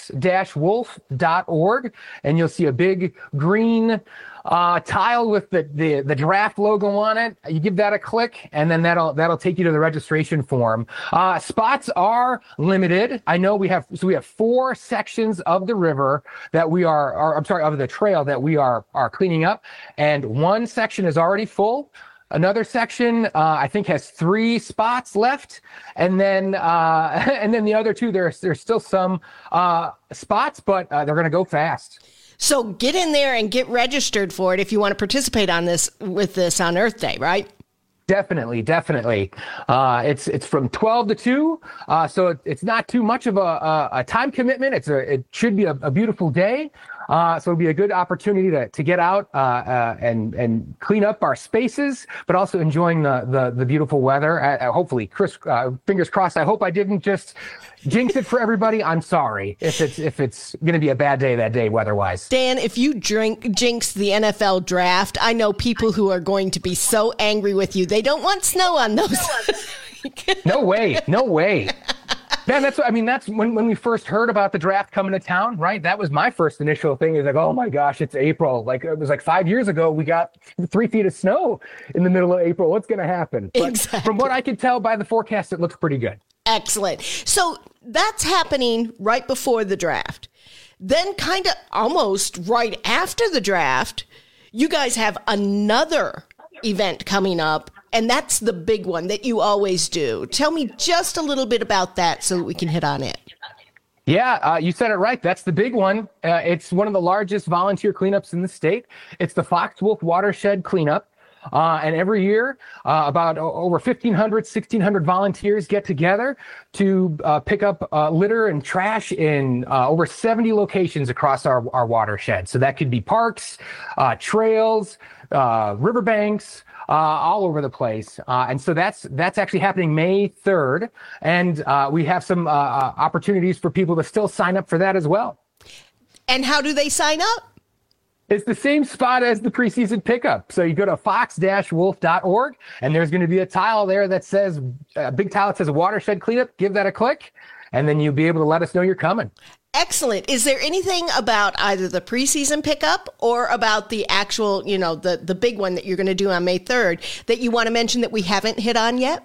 fox-wolf.org, and you'll see a big green tile with the draft logo on it. You give that a click, and then that'll take you to the registration form. Spots are limited. I know we have 4 sections of the river that of the trail that we are cleaning up, and one section is already full. Another section, I think, has 3 spots left, and then the other 2, there's still some spots, but they're going to go fast. So get in there and get registered for it if you want to participate on this on Earth Day, right? Definitely. It's from 12 to 2, so it's not too much of a time commitment. It should be a beautiful day. So it'll be a good opportunity to get out and clean up our spaces, but also enjoying the beautiful weather. Hopefully, fingers crossed. I hope I didn't just jinx it for everybody. I'm sorry if it's going to be a bad day that day weather-wise. Dan, if you jinx the NFL draft, I know people who are going to be so angry with you. They don't want snow on those. No way. Man, that's when we first heard about the draft coming to town, right? That was my first initial thing, is like, oh my gosh, it's April. Like, it was like 5 years ago, we got 3 feet of snow in the middle of April. What's going to happen? But exactly. From what I can tell by the forecast, it looks pretty good. Excellent. So that's happening right before the draft. Then kind of almost right after the draft, you guys have another event coming up. And that's the big one that you always do. Tell me just a little bit about that so that we can hit on it. Yeah, you said it right. That's the big one. It's one of the largest volunteer cleanups in the state. It's the Fox Wolf Watershed Cleanup. And every year, about over 1,500, 1,600 volunteers get together to pick up litter and trash in over 70 locations across our watershed. So that could be parks, trails, riverbanks, all over the place. And so that's actually happening May 3rd. And we have some opportunities for people to still sign up for that as well. And how do they sign up? It's the same spot as the preseason pickup. So you go to fox-wolf.org, and there's going to be a tile there that says, a big tile that says watershed cleanup. Give that a click, and then you'll be able to let us know you're coming. Excellent. Is there anything about either the preseason pickup or about the actual, the big one that you're going to do on May 3rd that you want to mention that we haven't hit on yet?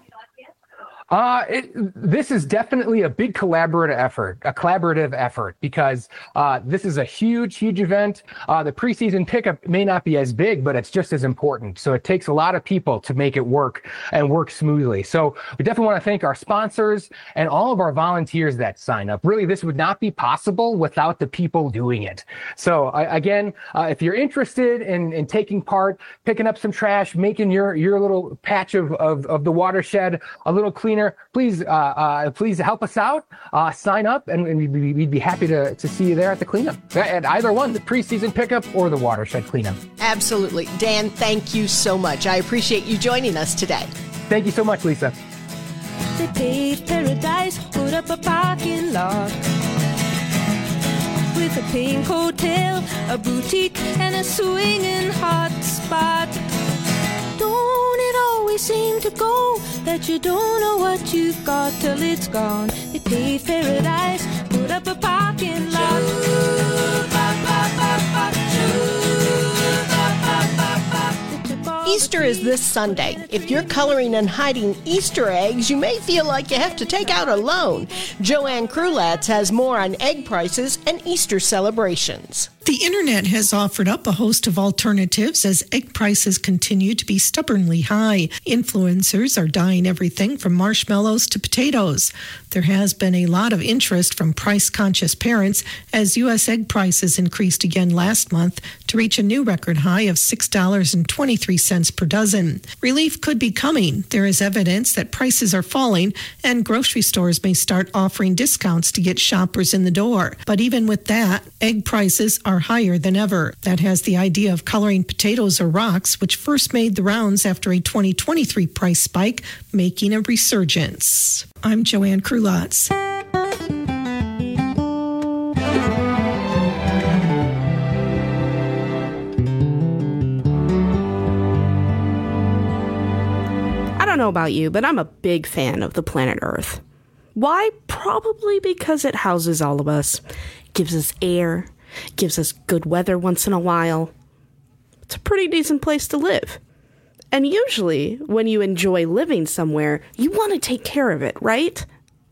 This is definitely a big collaborative effort, because this is a huge event. The preseason pickup may not be as big, but it's just as important. So it takes a lot of people to make it work and work smoothly. So we definitely want to thank our sponsors and all of our volunteers that sign up. Really, this would not be possible without the people doing it. So again, if you're interested in taking part, picking up some trash, making your little patch of the watershed a little cleaner, please help us out. Sign up, and we'd be happy to see you there at the cleanup. At either one, the preseason pickup or the watershed cleanup. Absolutely. Dan, thank you so much. I appreciate you joining us today. Thank you so much, Lisa. They paved paradise, put up a parking lot with a pink hotel, a boutique, and a swinging hot spot. Don't it always seem to go that you don't know what you've got till it's gone? They paved paradise, put up a parking lot. They took all Easter is this Sunday. If you're coloring and hiding Easter eggs, you may feel like you have to take out a loan. Joanne Krulatz has more on egg prices and Easter celebrations. The internet has offered up a host of alternatives as egg prices continue to be stubbornly high. Influencers are dyeing everything from marshmallows to potatoes. There has been a lot of interest from price-conscious parents as U.S. egg prices increased again last month to reach a new record high of $6.23 per dozen. Relief could be coming. There is evidence that prices are falling and grocery stores may start offering discounts to get shoppers in the door. But even with that, egg prices are higher than ever. That has the idea of coloring potatoes or rocks, which first made the rounds after a 2023 price spike, making a resurgence. I'm Joanne Krulatz. I don't know about you, but I'm a big fan of the planet Earth. Why? Probably because it houses all of us, gives us air, gives us good weather once in a while. It's a pretty decent place to live. And usually, when you enjoy living somewhere, you want to take care of it, right?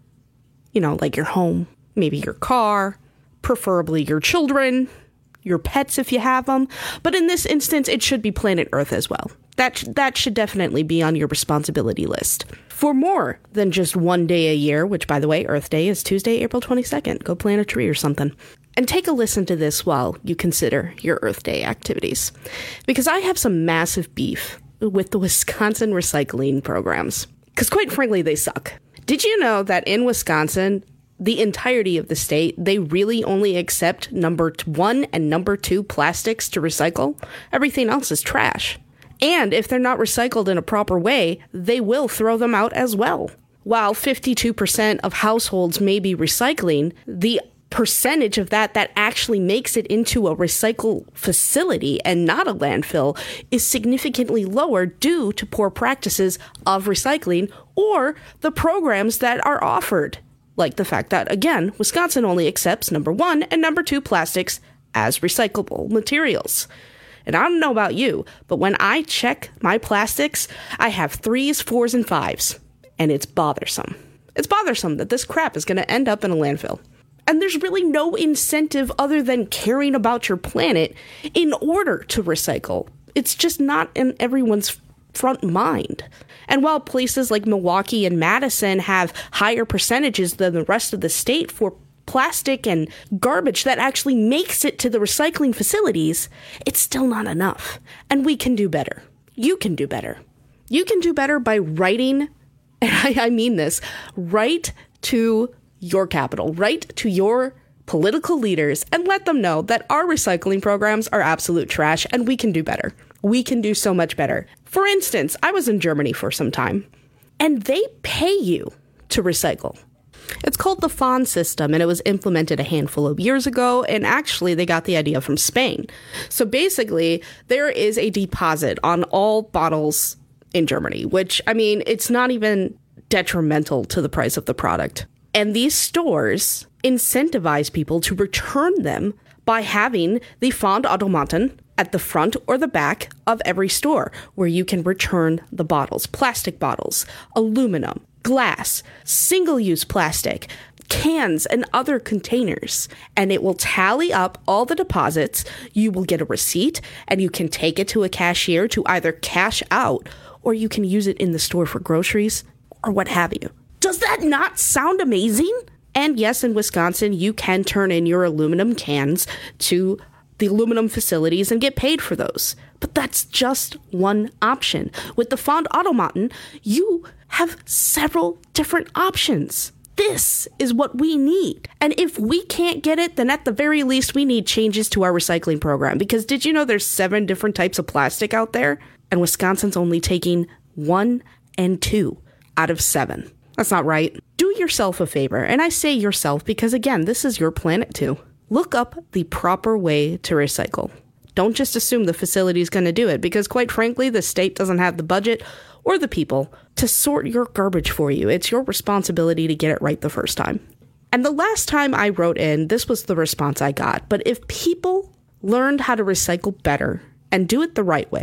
You know, like your home, maybe your car, preferably your children, your pets if you have them. But in this instance, it should be planet Earth as well. That should definitely be on your responsibility list. For more than just one day a year, which, by the way, Earth Day is Tuesday, April 22nd. Go plant a tree or something. And take a listen to this while you consider your Earth Day activities. Because I have some massive beef with the Wisconsin recycling programs. Because quite frankly, they suck. Did you know that in Wisconsin, the entirety of the state, they really only accept number 1 and number 2 plastics to recycle? Everything else is trash. And if they're not recycled in a proper way, they will throw them out as well. While 52% of households may be recycling, the percentage of that actually makes it into a recycle facility and not a landfill is significantly lower due to poor practices of recycling or the programs that are offered. Like the fact that, again, Wisconsin only accepts number 1 and number 2 plastics as recyclable materials. And I don't know about you, but when I check my plastics, I have 3s, 4s, and 5s. And it's bothersome. It's bothersome that this crap is going to end up in a landfill. And there's really no incentive other than caring about your planet in order to recycle. It's just not in everyone's front mind. And while places like Milwaukee and Madison have higher percentages than the rest of the state for plastic and garbage that actually makes it to the recycling facilities, it's still not enough. And we can do better. You can do better. You can do better by writing, and I mean this, write to your capital, write to your political leaders and let them know that our recycling programs are absolute trash and we can do better. We can do so much better. For instance, I was in Germany for some time and they pay you to recycle. It's called the FON system, and it was implemented a handful of years ago, and actually they got the idea from Spain. So basically, there is a deposit on all bottles in Germany, which, I mean, it's not even detrimental to the price of the product. And these stores incentivize people to return them by having the Pfandautomaten at the front or the back of every store, where you can return the bottles, plastic bottles, aluminum, glass, single-use plastic, cans, and other containers. And it will tally up all the deposits. You will get a receipt, and you can take it to a cashier to either cash out, or you can use it in the store for groceries, or what have you. Does that not sound amazing? And yes, in Wisconsin, you can turn in your aluminum cans to the aluminum facilities and get paid for those. But that's just one option. With the Pfandautomaten, you have several different options. This is what we need. And if we can't get it, then at the very least, we need changes to our recycling program. Because did you know there's 7 different types of plastic out there? And Wisconsin's only taking 1 and 2 out of 7. That's not right. Do yourself a favor. And I say yourself because, again, this is your planet too. Look up the proper way to recycle. Don't just assume the facility is going to do it, because quite frankly, the state doesn't have the budget or the people to sort your garbage for you. It's your responsibility to get it right the first time. And the last time I wrote in, this was the response I got. But if people learned how to recycle better and do it the right way,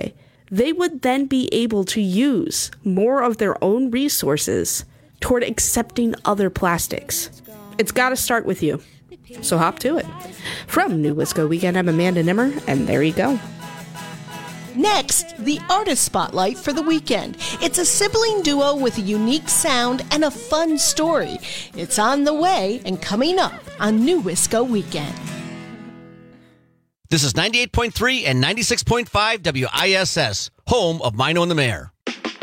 they would then be able to use more of their own resources toward accepting other plastics. It's got to start with you. So hop to it. From New Wisco Weekend, I'm Amanda Nimmer, and there you go. Next, the Artist Spotlight for the weekend. It's a sibling duo with a unique sound and a fun story. It's on the way and coming up on New Wisco Weekend. This is 98.3 and 96.5 WISS, home of Mino and the Mayor.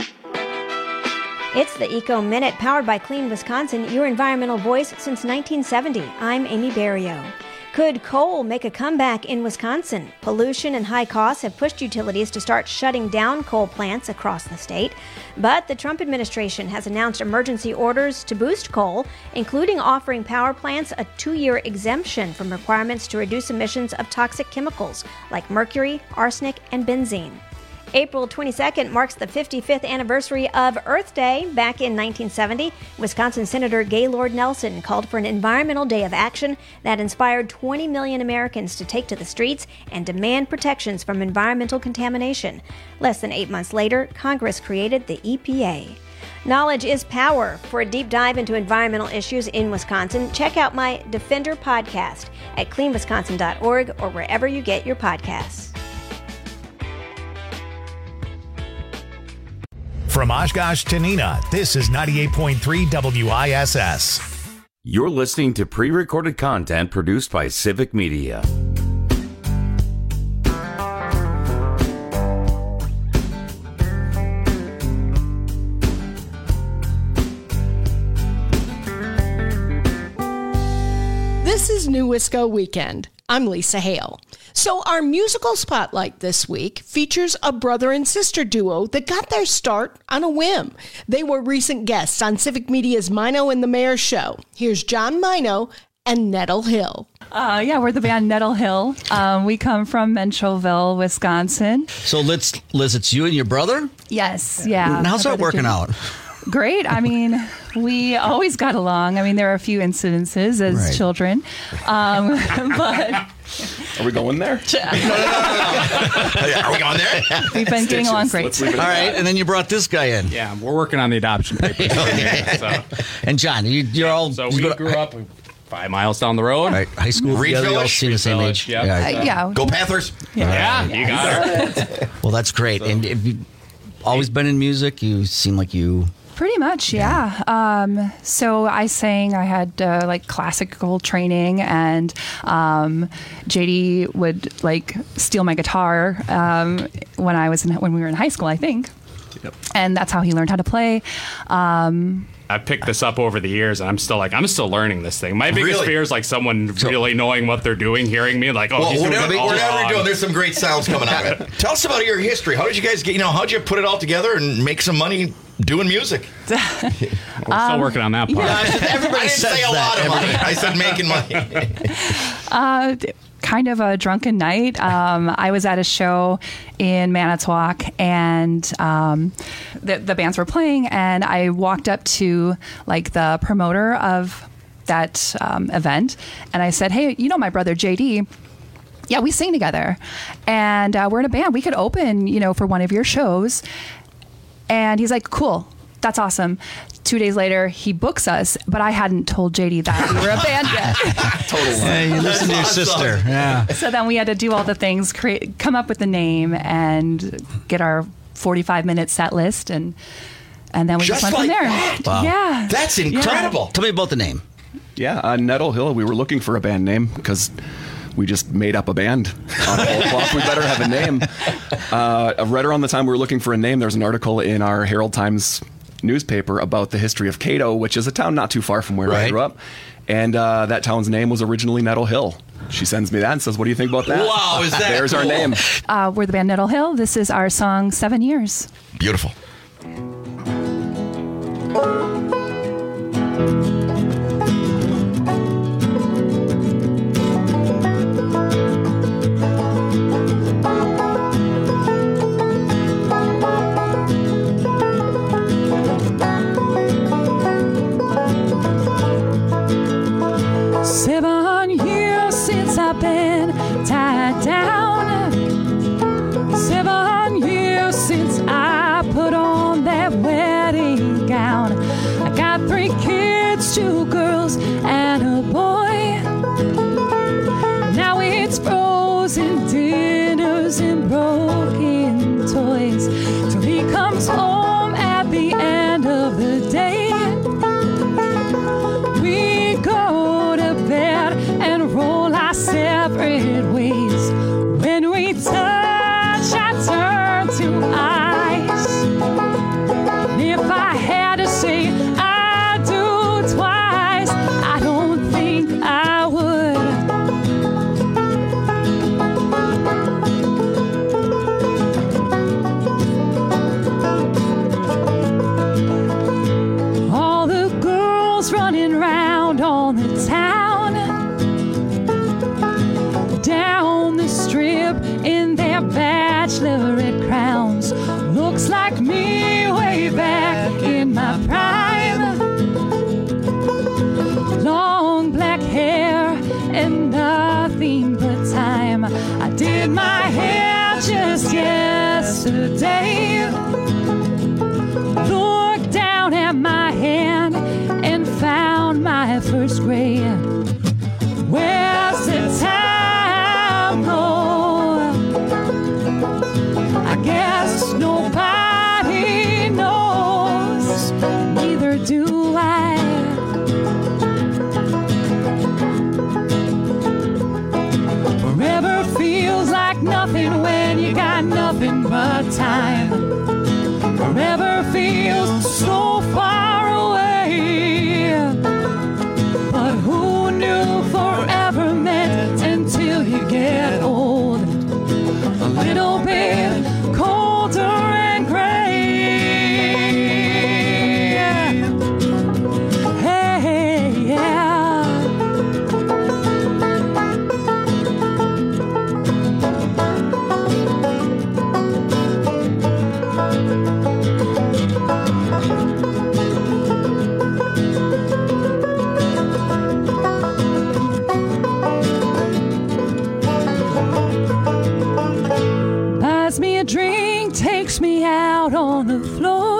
It's the Eco Minute, powered by Clean Wisconsin, your environmental voice since 1970. I'm Amy Barrio. Could coal make a comeback in Wisconsin? Pollution and high costs have pushed utilities to start shutting down coal plants across the state. But the Trump administration has announced emergency orders to boost coal, including offering power plants a 2-year exemption from requirements to reduce emissions of toxic chemicals like mercury, arsenic, and benzene. April 22nd marks the 55th anniversary of Earth Day. Back in 1970, Wisconsin Senator Gaylord Nelson called for an environmental day of action that inspired 20 million Americans to take to the streets and demand protections from environmental contamination. Less than 8 months later, Congress created the EPA. Knowledge is power. For a deep dive into environmental issues in Wisconsin, check out my Defender podcast at cleanwisconsin.org or wherever you get your podcasts. From Oshkosh to Neenah, this is 98.3 WISS. You're listening to pre-recorded content produced by Civic Media. This is New Wisco Weekend. I'm Lisa Hale. So our musical spotlight this week features a brother and sister duo that got their start on a whim. They were recent guests on Civic Media's Mino and the Mayor show. Here's John Mino and Nettle Hill. Yeah, we're the band Nettle Hill. We come from Menschoville, Wisconsin. So Liz, it's you and your brother? Yes, yeah. And how's that working out? Great. I mean, we always got along. I mean, there are a few incidences as children, but... Are we going there? No. Are we going there? We've been getting along great. All right, and then you brought this guy in. Yeah, we're working on the adoption papers. And John, you're all... So we grew up 5 miles down the road. Right, high school together, you all seem the same age. Yeah. Go Panthers! Yeah, you got it. Well, that's great. And have you always been in music? You seem like you... Pretty much, yeah. So I sang. I had like classical training, and JD would steal my guitar when we were in high school, I think. Yep. And that's how he learned how to play. I picked this up over the years, and I'm still learning this thing. My biggest fear is someone really knowing what they're doing, hearing me, he's whatever you're doing, there's some great sounds coming out of it. Tell us about your history. How did you guys get? How'd you put it all together and make some money doing music? We're still working on that part. Yeah, everybody says say a lot of money. I said making money. Kind of a drunken night. I was at a show in Manitowoc, and the bands were playing, and I walked up to the promoter of that event, and I said, "Hey, my brother JD? Yeah, we sing together, and we're in a band. We could open, for one of your shows." And he's like, "Cool, that's awesome." 2 days later, he books us, but I hadn't told JD that we were a band yet. Totally. Yeah, you listen to your sister. Yeah. So then we had to do all the things, come up with the name, and get our 45-minute set list, and then we just went from there. Wow. Yeah. That's incredible. Yeah. Tell me about the name. Yeah, Nettle Hill. We were looking for a band name because we just made up a band on whole cloth. We better have a name. Right around the time we were looking for a name, there was an article in our Herald Times newspaper about the history of Cato, which is a town not too far from where I grew up. And that town's name was originally Nettle Hill. She sends me that and says, "What do you think about that?" Wow, is that There's cool? our name. We're the band Nettle Hill. This is our song, 7 Years. Beautiful. days till he comes home at the end of the day. We go to bed and roll our separate ways. When we touch, I turn to ice. If I had to say I do twice, I don't think I would. All the girls running round on the town, down the strip in their bachelorette crowns. Looks like me way back in my prime. Long black hair and nothing but time. I did my hair just yesterday. Looked down at my hand and found my first gray. Where's the time go? I guess nobody knows, neither do I. Forever feels like nothing when you got nothing but time. Forever feels so far away. But who knew forever meant until you get old? A little bit colder and gray. Hey, yeah. Buys me a drink, takes me out on the floor.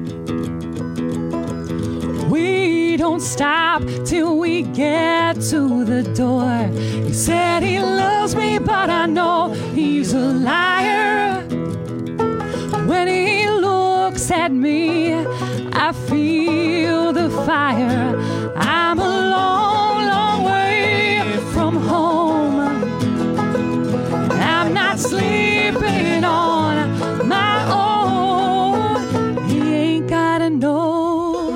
We don't stop till we get to the door. He said he loves me, but I know he's a liar. When he looks at me, I feel the fire. I'm a long, long way from home. I'm not sleeping on my own. He ain't gotta know.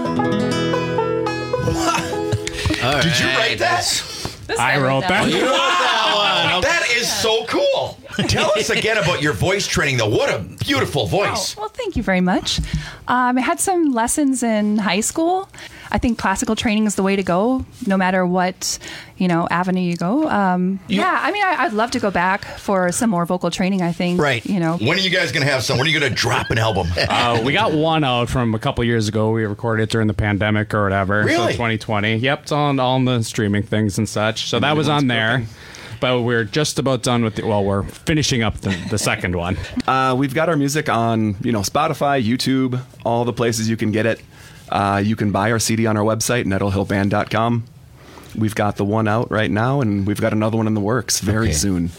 Did you write that? I wrote that. You wrote that one. That is so cool. Tell us again about your voice training, though. What a beautiful voice. Well, thank you very much. I had some lessons in high school. I think classical training is the way to go, no matter what, avenue you go. I'd love to go back for some more vocal training, I think. Right. When are you guys going to have some? When are you going to drop an album? We got one out from a couple years ago. We recorded it during the pandemic or whatever. Really? So 2020. Yep, it's on all the streaming things and such. So that was on there. But we're just about done with we're finishing up the second one. We've got our music on, Spotify, YouTube, all the places you can get it. You can buy our CD on our website, nettlehillband.com. We've got the one out right now, and we've got another one in the works very soon.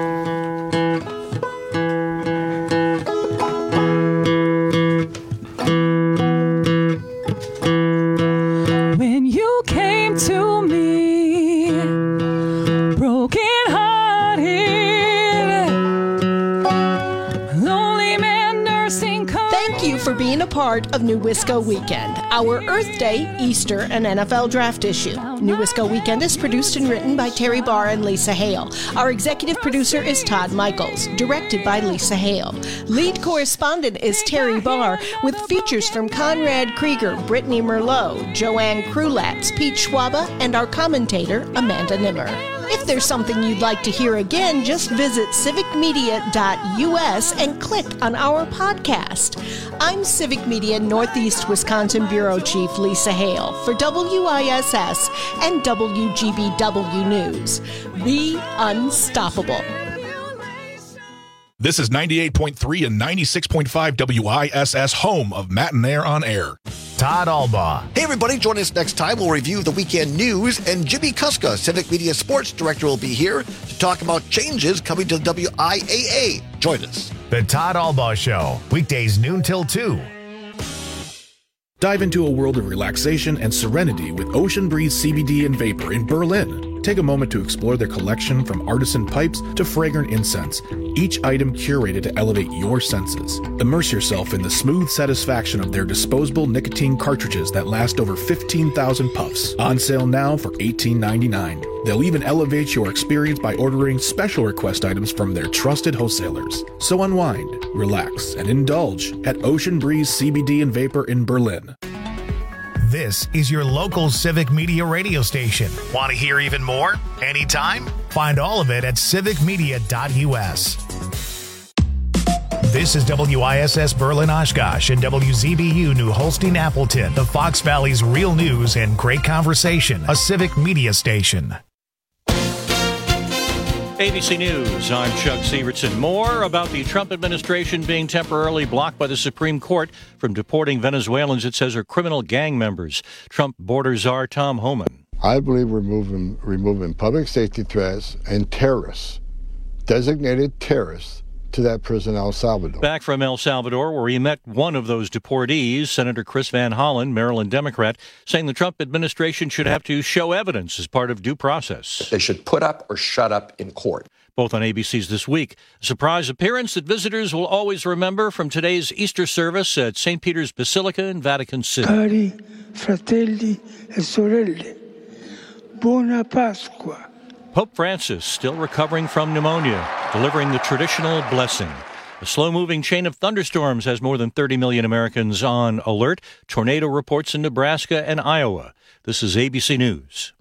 When you came to me, broken hearted, lonely man nursing. Thank you for being a part of New Wisco Weekend, our Earth Day, Easter, and NFL Draft issue. New Wisco Weekend is produced and written by Terry Barr and Lisa Hale. Our executive producer is Todd Michaels, directed by Lisa Hale. Lead correspondent is Terry Barr, with features from Conrad Krieger, Brittany Merlot, Joanne Krulatz, Pete Schwaba, and our commentator, Amanda Nimmer. If there's something you'd like to hear again, just visit civicmedia.us and click on our podcast. I'm Civic Media Northeast Wisconsin Bureau Chief Lisa Hale for WISS and WGBW News. Be unstoppable. This is 98.3 and 96.5 WISS, home of Matt and Air on Air. Todd Albaugh. Hey, everybody, join us next time. We'll review the weekend news, and Jimmy Kuska, Civic Media Sports Director, will be here to talk about changes coming to the WIAA. Join us. The Todd Albaugh Show, weekdays noon till 2. Dive into a world of relaxation and serenity with Ocean Breeze CBD and Vapor in Berlin. Take a moment to explore their collection from artisan pipes to fragrant incense, each item curated to elevate your senses. Immerse yourself in the smooth satisfaction of their disposable nicotine cartridges that last over 15,000 puffs. On sale now for $18.99. They'll even elevate your experience by ordering special request items from their trusted wholesalers. So unwind, relax, and indulge at Ocean Breeze CBD and Vapor in Berlin. This is your local Civic Media radio station. Want to hear even more? Anytime? Find all of it at civicmedia.us. This is WISS Berlin Oshkosh and WZBU New Holstein Appleton, the Fox Valley's real news and great conversation, a Civic Media station. ABC News, I'm Chuck Sievertson. More about the Trump administration being temporarily blocked by the Supreme Court from deporting Venezuelans it says are criminal gang members. Trump border czar Tom Homan. I believe removing public safety threats and terrorists, designated terrorists, to that prison, El Salvador. Back from El Salvador, where he met one of those deportees, Senator Chris Van Hollen, Maryland Democrat, saying the Trump administration should have to show evidence as part of due process. They should put up or shut up in court. Both on ABC's This Week. A surprise appearance that visitors will always remember from today's Easter service at St. Peter's Basilica in Vatican City. Cari fratelli e sorelle, buona Pasqua. Pope Francis still recovering from pneumonia, delivering the traditional blessing. A slow-moving chain of thunderstorms has more than 30 million Americans on alert. Tornado reports in Nebraska and Iowa. This is ABC News.